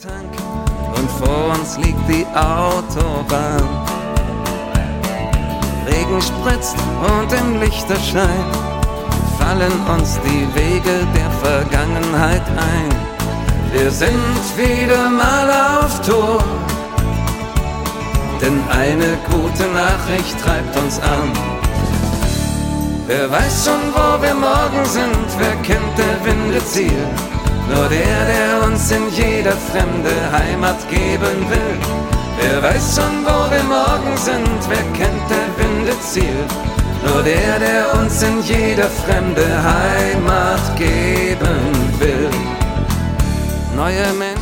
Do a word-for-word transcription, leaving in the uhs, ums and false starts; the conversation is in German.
Tank und vor uns liegt die Autobahn. Regen spritzt und im Lichterschein fallen uns die Wege der Vergangenheit ein. Wir sind wieder mal auf Tour, denn eine gute Nachricht treibt uns an. Wer weiß schon, wo wir morgen sind, wer kennt der Winde Ziel? Nur der, der uns in jeder Fremde Heimat geben will. Wer weiß schon, wo wir morgen sind, wer kennt der Winde Ziel? Nur der, der uns in jeder Fremde Heimat geben will. Neue Menschen